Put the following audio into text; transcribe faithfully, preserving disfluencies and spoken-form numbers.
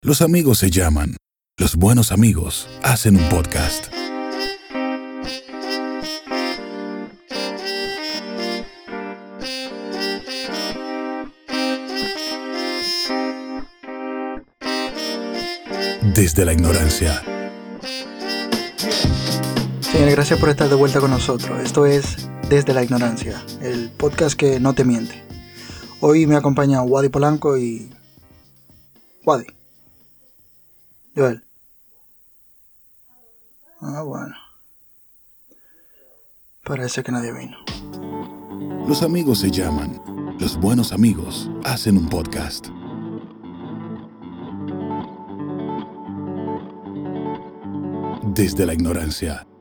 Los amigos se llaman. Los buenos amigos hacen un podcast. Desde la ignorancia. Señores, gracias por estar de vuelta con nosotros. Esto es Desde la Ignorancia, el podcast que no te miente. Hoy me acompañan Wadi Polanco y... Wadi. Joel. Ah, bueno. Parece que nadie vino. Los amigos se llaman. Los buenos amigos hacen un podcast. Desde la ignorancia.